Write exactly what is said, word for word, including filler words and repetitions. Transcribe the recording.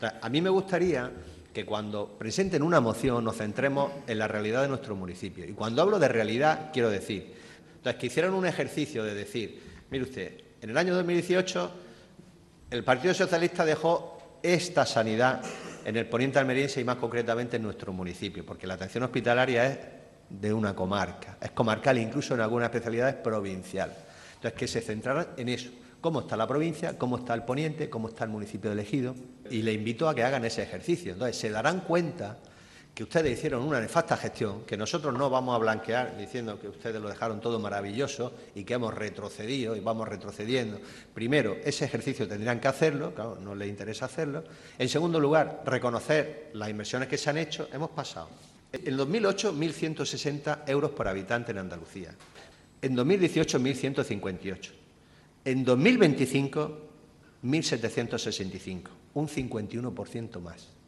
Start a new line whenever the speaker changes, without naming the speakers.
Entonces, a mí me gustaría que cuando presenten una moción nos centremos en la realidad de nuestro municipio. Y cuando hablo de realidad, quiero decir, entonces, que hicieran un ejercicio de decir, mire usted, en el año dos mil dieciocho el Partido Socialista dejó esta sanidad en el poniente almeriense y más concretamente en nuestro municipio, porque la atención hospitalaria es de una comarca, es comarcal, incluso en algunas especialidades provincial. Entonces, que se centraran en eso, cómo está la provincia, cómo está el poniente, cómo está el municipio de Ejido, y le invito a que hagan ese ejercicio. Entonces, se darán cuenta que ustedes hicieron una nefasta gestión, que nosotros no vamos a blanquear diciendo que ustedes lo dejaron todo maravilloso y que hemos retrocedido y vamos retrocediendo. Primero, ese ejercicio tendrían que hacerlo, claro, no les interesa hacerlo. En segundo lugar, reconocer las inversiones que se han hecho. Hemos pasado en dos mil ocho mil ciento sesenta euros por habitante en Andalucía, en dos mil dieciocho mil ciento cincuenta y ocho, en dos mil veinticinco mil setecientos sesenta y cinco, un cincuenta y uno por ciento más.